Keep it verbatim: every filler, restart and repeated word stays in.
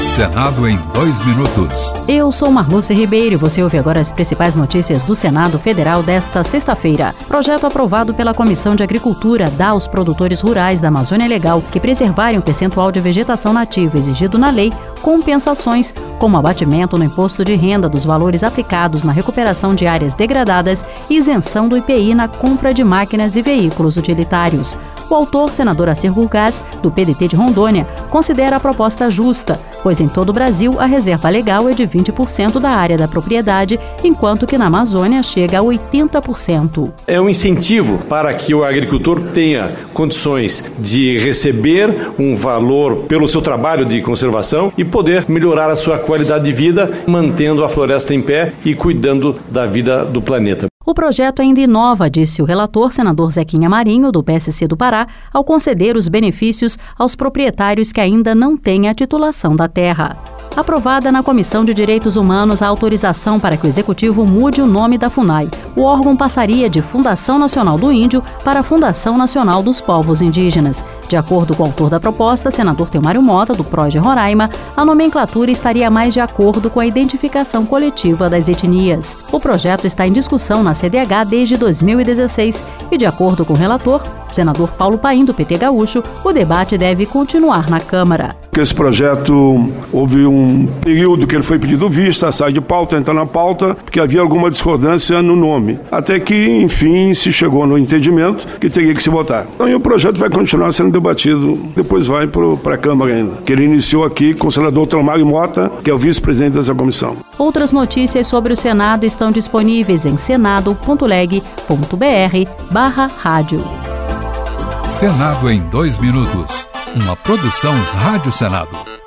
Senado em dois minutos. Eu sou Marluce Ribeiro e você ouve agora as principais notícias do Senado Federal desta sexta-feira. Projeto aprovado pela Comissão de Agricultura dá aos produtores rurais da Amazônia Legal que preservarem o percentual de vegetação nativa exigido na lei compensações, como abatimento no imposto de renda dos valores aplicados na recuperação de áreas degradadas e isenção do I P I na compra de máquinas e veículos utilitários. O autor, senador Assir Gurgás, do P D T de Rondônia, considera a proposta justa, pois em todo o Brasil a reserva legal é de vinte por cento da área da propriedade, enquanto que na Amazônia chega a oitenta por cento. É um incentivo para que o agricultor tenha condições de receber um valor pelo seu trabalho de conservação e poder melhorar a sua qualidade de vida, mantendo a floresta em pé e cuidando da vida do planeta. O projeto ainda inova, disse o relator, senador Zequinha Marinho, do P S C do Pará, ao conceder os benefícios aos proprietários que ainda não têm a titulação da terra. Aprovada na Comissão de Direitos Humanos a autorização para que o Executivo mude o nome da FUNAI. O órgão passaria de Fundação Nacional do Índio para Fundação Nacional dos Povos Indígenas. De acordo com o autor da proposta, senador Teomário Mota, do P R O de Roraima, a nomenclatura estaria mais de acordo com a identificação coletiva das etnias. O projeto está em discussão na C D H desde dois mil e dezesseis e, de acordo com o relator, senador Paulo Paim, do P T Gaúcho, o debate deve continuar na Câmara. Esse projeto, houve um período que ele foi pedido vista, sai de pauta, entra na pauta, porque havia alguma discordância no nome. Até que, enfim, se chegou no entendimento que teria que se votar. Então, e o projeto vai continuar sendo debatido, depois vai para a Câmara ainda, que ele iniciou aqui com o senador Teomário Mota, que é o vice-presidente dessa comissão. Outras notícias sobre o Senado estão disponíveis em senado ponto leg ponto br barra rádio. Senado em dois minutos. Uma produção Rádio Senado.